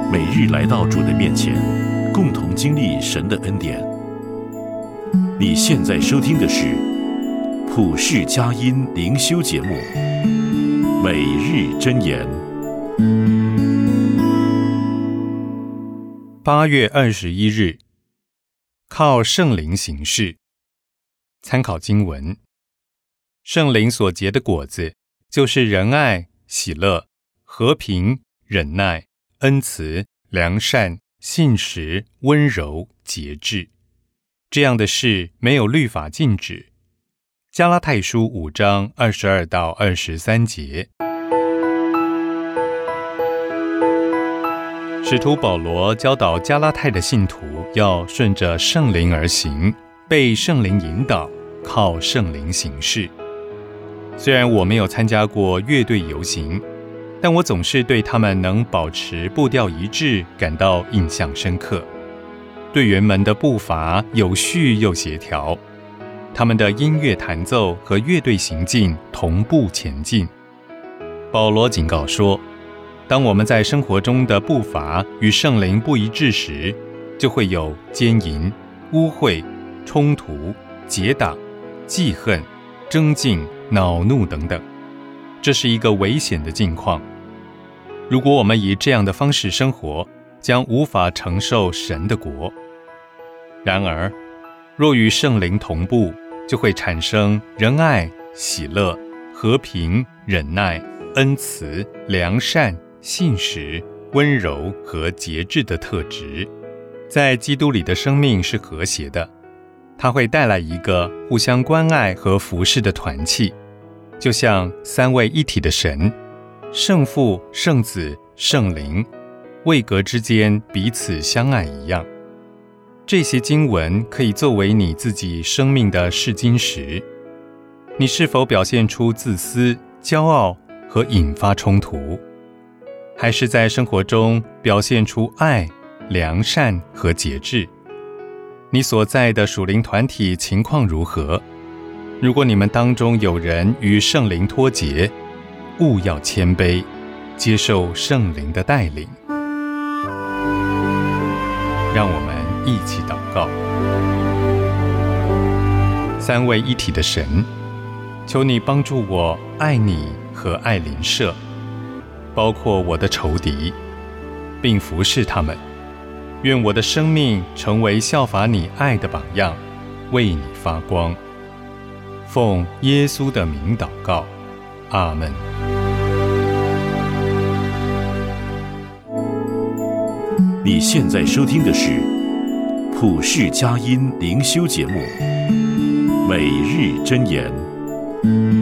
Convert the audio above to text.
每日来到主的面前，共同经历神的恩典。你现在收听的是普世佳音灵修节目，每日箴言。 8月21日，靠圣灵行事。参考经文：圣灵所结的果子，就是仁爱、喜乐、和平、忍耐、恩慈、良善、信实、温柔、节制。这样的事没有律法禁止。加拉太书5章22到23节。使徒保罗教导加拉太的信徒要顺着圣灵而行，被圣灵引导，靠圣灵行事。虽然我没有参加过乐队游行，但我总是对他们能保持步调一致感到印象深刻。队员们的步伐有序又协调，他们的音乐弹奏和乐队行进同步前进。保罗警告说，当我们在生活中的步伐与圣灵不一致时，就会有奸淫、污秽、冲突、结党、记恨、争竞、恼怒等等。这是一个危险的境况。如果我们以这样的方式生活，将无法承受神的国。然而，若与圣灵同步，就会产生仁爱、喜乐、和平、忍耐、恩慈、良善、信实、温柔和节制的特质。在基督里的生命是和谐的，它会带来一个互相关爱和服侍的团契，就像三位一体的神，圣父、圣子、圣灵，位格之间彼此相爱一样。这些经文可以作为你自己生命的试金石。你是否表现出自私、骄傲和引发冲突？还是在生活中表现出爱、良善和节制？你所在的属灵团体情况如何？如果你们当中有人与圣灵脱节，务要谦卑，接受圣灵的带领。让我们一起祷告。三位一体的神，求你帮助我爱你和爱邻舍，包括我的仇敌，并服侍他们。愿我的生命成为效法你爱的榜样，为你发光。奉耶稣的名祷告，阿们。 你现在收听的是普世佳音灵修节目，每日箴言。